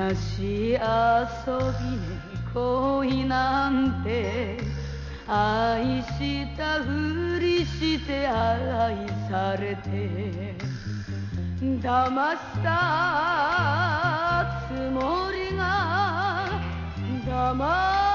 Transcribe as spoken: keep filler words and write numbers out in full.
し遊びね恋なんて愛したふりして愛されて騙したつもりが騙